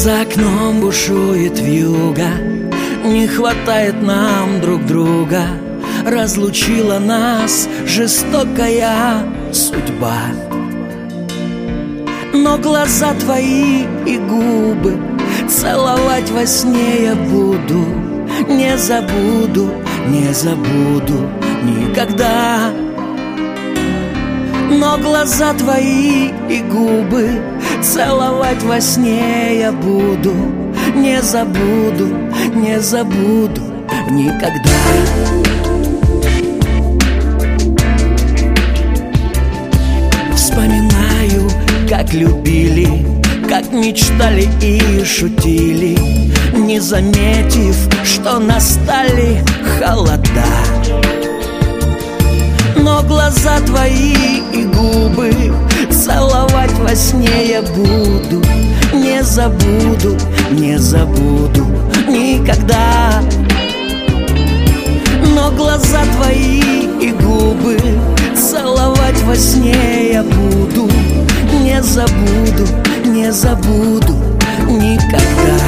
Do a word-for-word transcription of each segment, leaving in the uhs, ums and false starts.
За окном бушует вьюга, не хватает нам друг друга, разлучила нас жестокая судьба. Но глаза твои и губы целовать во сне я буду, не забуду, не забуду никогда. Но глаза твои и губы целовать во сне я буду, не забуду, не забуду никогда. Вспоминаю, как любили, как мечтали и шутили, не заметив, что настали холода. Но глаза твои и губы целовать во сне я буду, не забуду, не забуду никогда. Но глаза твои и губы целовать во сне я буду, не забуду, не забуду никогда.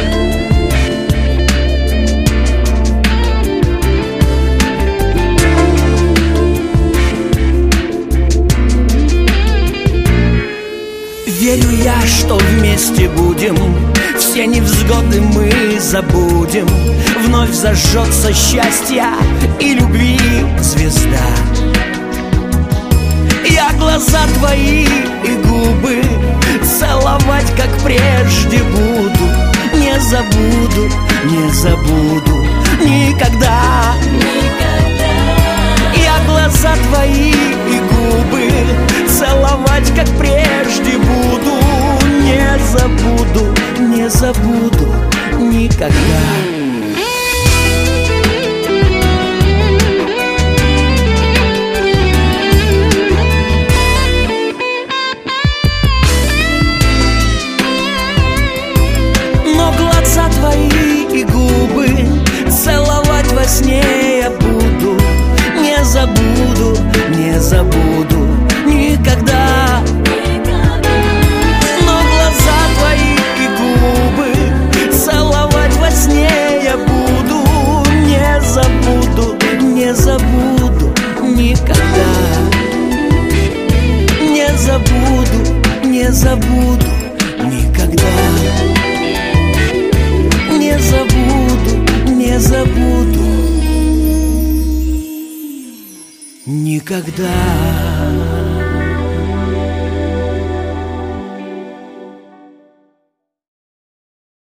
Верю я, что вместе будем, все невзгоды мы забудем. Вновь зажжется счастья и любви звезда. Я глаза твои и губы целовать, как прежде буду, не забуду, не забуду никогда. Я глаза твои и губы целовать, как прежде буду, не забуду, не забуду никогда. Но глаза твои и губы целовать во сне я буду, не забуду, не забуду никогда. Но глаза твои и губы целовать во сне я буду, не забуду, не забуду никогда. Не забуду, не забуду никогда. Не забуду, не забуду никогда.